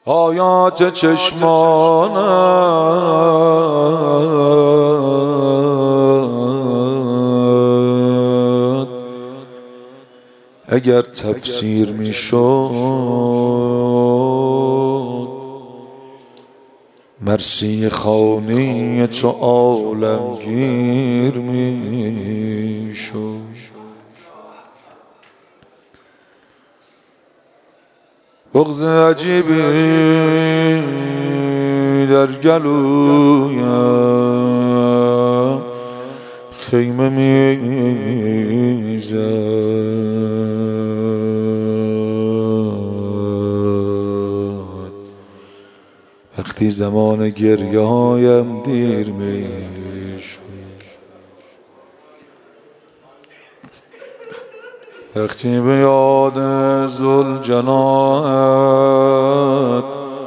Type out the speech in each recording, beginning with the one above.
آیات چشمانت اگر تفسیر میشد، مرسی خانه تو عالمگیر میشد. بغض عجیبی در گلویم خیمه میزد، وقتی زمان گریه هایم دیر میشد، وقتی به یاد ذوالجلالت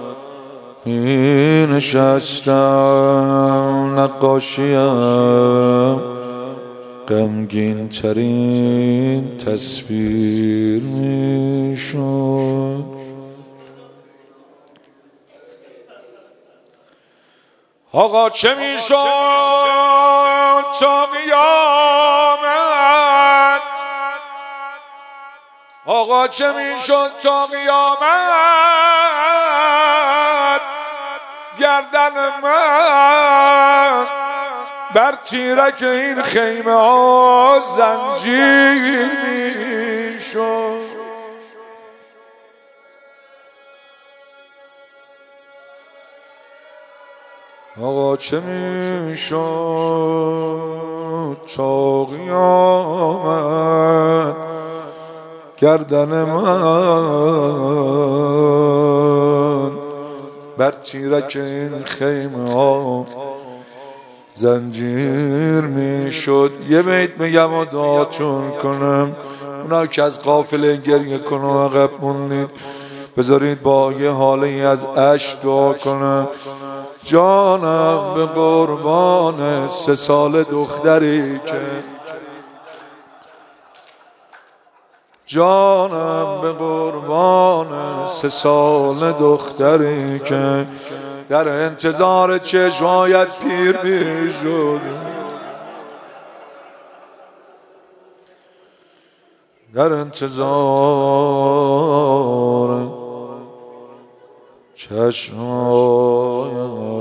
می نشستم، نقاشیم غمگین ترین تصویر می شد. آقا چه می شد تا قیامت؟ آقا چه می شد تا قیامت؟ گردن من بر تیرک این خیمه ها زنجیر می شد. آقا چه می شد تا قیامت؟ گردن من بر تیرک این خیمه ها زنجیر می شد. یه بیت میگم و دعاتون کنم، اونا که از قافله گریه کنه و عقب موندید بذارید با یه حاله از اشک دعا کنم. جانم به قربان 3 سال دختری که، جانم به قربان 3 سال دختری که در انتظار چشمایت پیر می شد، در انتظار چشمایت